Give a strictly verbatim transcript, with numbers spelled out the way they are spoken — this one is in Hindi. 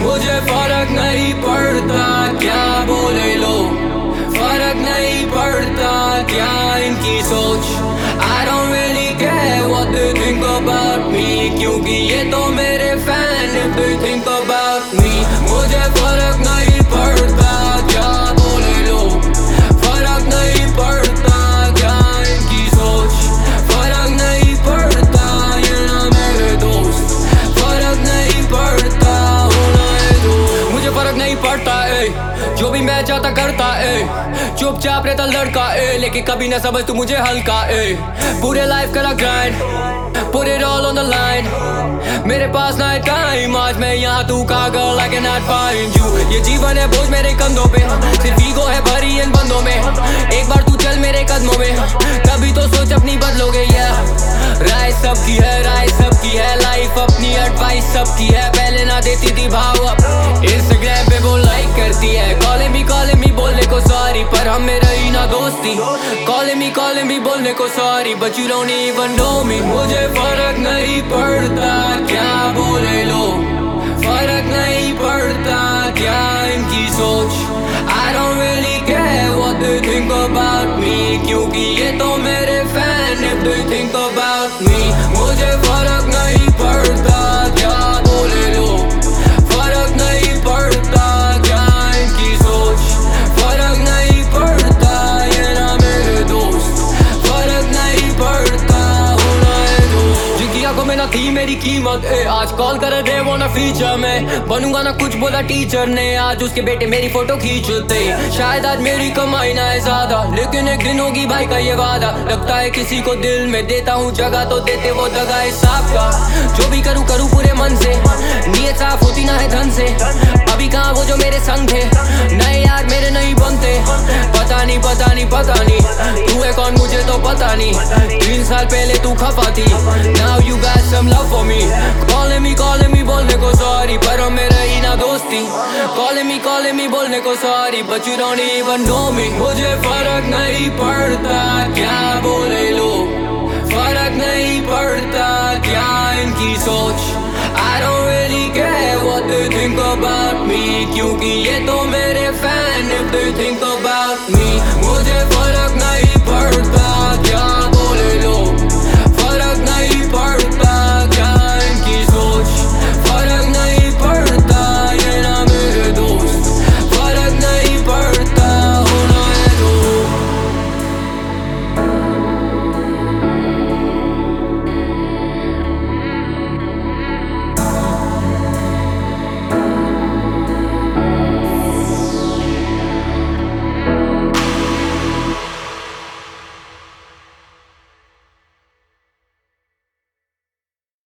मुझे फर्क नहीं पड़ता क्या बोले लोग, फर्क नहीं पड़ता क्या इनकी सोच। I don't really care what they think about me, क्योंकि ये तो मेरे fan if they think about me। मुझे फर्क नहीं पड़ता क्या बोले लोग, फर्क नहीं पड़ता क्या इनकी सोच। फर्क नहीं पड़ता ये ना मेरे दोस्त, फर्क नहीं पड़ता होना है दोस्त। मुझे फर्क नहीं पड़ता ए, जो भी मैं चाहता करता ए, चुपचाप रहता लड़का ए, लेकिन कभी ना समझ तू मुझे हल्का ए। पूरे लाइफ करा grind, put it all on the line, मेरे पास ना है टाइम, आज मैं यहाँ तू का girl I cannot find you। ये जीवन है बोझ मेरे कंधों पे, सिर्फ ईगो है भरी इन बंदों में। एक बार तू चल मेरे कदमों में, तभी तो सोच अपनी बदलोगे। yeah राय सबकी है, राय सबकी है, लाइफ अपनी एडवाइस सबकी है। पहले ना देती थी भाव, अब इंस्टाग्राम पे वो लाइक करती है। कॉलिंग मी कॉलिंग मी बोलने को सॉरी, पर हम में रही ना दोस्ती। कॉलिंग मी कॉलिंग मी बोलने को sorry, but you don't even know me. मुझे फर्क नहीं पड़ता क्या बोले लोग, फर्क नहीं पड़ता क्या इनकी सोच। I don't really care what they think about me, क्योंकि ये तो मेरे fan if they think about me। मुझे फर्क नहीं पड़ता क्या बोले लोग, फर्क नहीं पड़ता क्या इनकी सोच। फर्क नहीं पड़ता ये ना मेरे दोस्त, फर्क नहीं पड़ता होना है दोस्त। जिनकी आंखों में ना थी मेरी कीमत ए, आज कॉल कर दे वो ना फीचर में। बनूंगा ना कुछ बोला टीचर ने, आज उसके बेटे मेरी फोटो खींचते। शायद आज मेरी कमाई ना है ज्यादा, लेकिन एक दिन होगी भाई का ये वादा। लगता है किसी को दिल में देता हूँ जगह, तो देते वो दगा हिसाब का। जो भी करूँ करूँ पूरे मन से, नीयत साफ होती ना है धन से। अभी कहाँ वो जो मेरे संग थे, नए यार मेरे नहीं बनते। पता नहीं पता नहीं पता नहीं तू है कौन मुझे तो पता नहीं। तीन साल पहले तू खफा थी, now you got some love for me। Calling me calling me बोलने को सॉरी, पर हम में रही ना दोस्ती। Calling me calling me बोलने को sorry, but you don't even know me। मुझे फर्क नहीं पड़ता क्या बोले लोग, फर्क नहीं पड़ता क्या इनकी सोच। I don't really care what they think about me, क्योंकि ये तो मेरे fan if they think about me। मुझे फर्क नहीं पड़ता क्या